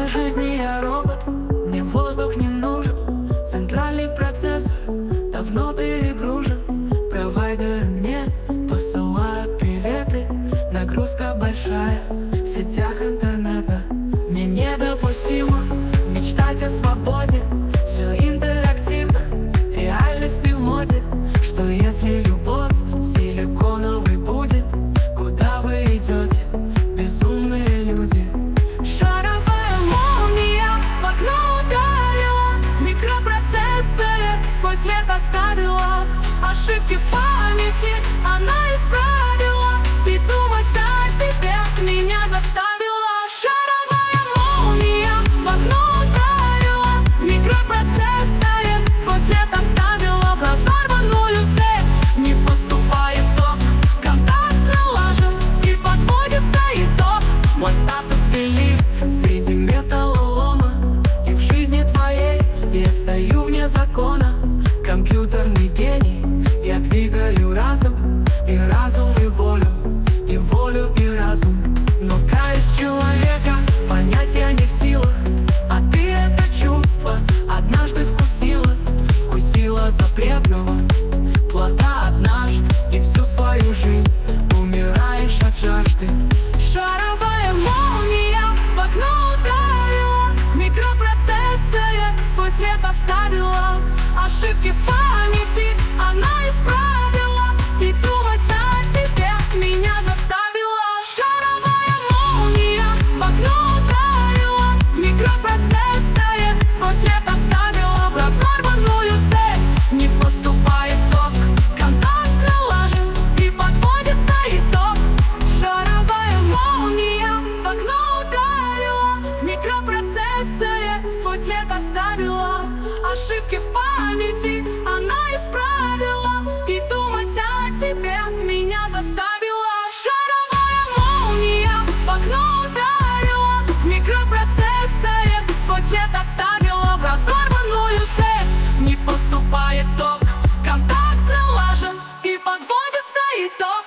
для жизни я робот, мне воздух не нужен. Центральный процессор давно перегружен. Провайдеры мне посылают приветы. Нагрузка большая в сетях интернета. Мне недопустимо мечтать о свободе. Все интерактивно, реальность не в моде. Что если любовь силиконовой будет? Куда вы идете, безумные люди? Шаровая молния в окно ударила, в микропроцессоре свой след оставила. Ошибки в памяти она исправила, и думать о себе меня заставила. Шаровая молния в окно ударила, в микропроцессоре свой след оставила. В разорванную цепь не поступает ток, контакт налажен и подводится итог. Мой статус велик среди металлолома, и в жизни твоей я стою вне закона. Компьютерный гений, я двигаю разум, и разум, и волю, и волю, и разум. Но каюсь человека понять я не в силах. А ты это чувство однажды вкусила, вкусила запретного плода однажды, и всю свою жизнь умираешь от жажды. Шаровая молния в окно ударила, в микропроцессоре свой след оставила. Ошибки в памяти она исправила, и думать о себе меня заставила. Шаровая молния в окно ударила, в микропроцессоре свой след оставила. В разорванную цепь не поступает ток, контакт налажен и подводится итог. Шаровая молния в окно ударила, в микропроцессоре свой след оставила. Ошибки в памяти она исправила, и думать о тебе меня заставила. Шаровая молния в окно ударила, в микропроцессоре свой след оставила. В разорванную цепь не поступает ток, контакт налажен и подводится итог.